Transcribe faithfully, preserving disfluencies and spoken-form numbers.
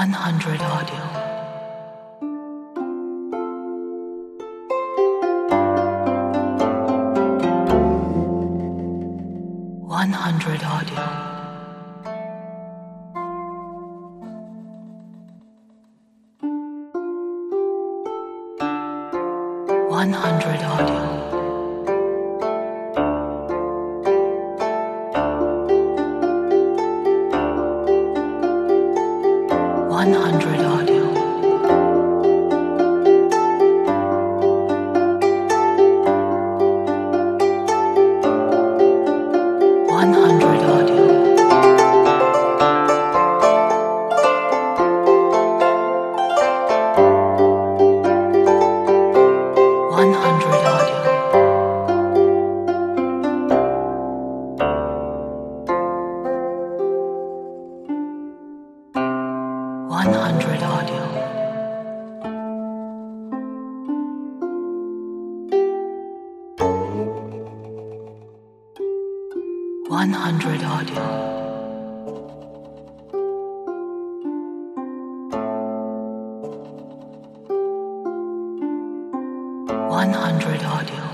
hundred audio. one hundred audio. one hundred audio. one hundred audio. one hundred audio. one hundred audio. one hundred audio. one hundred audio. one hundred audio.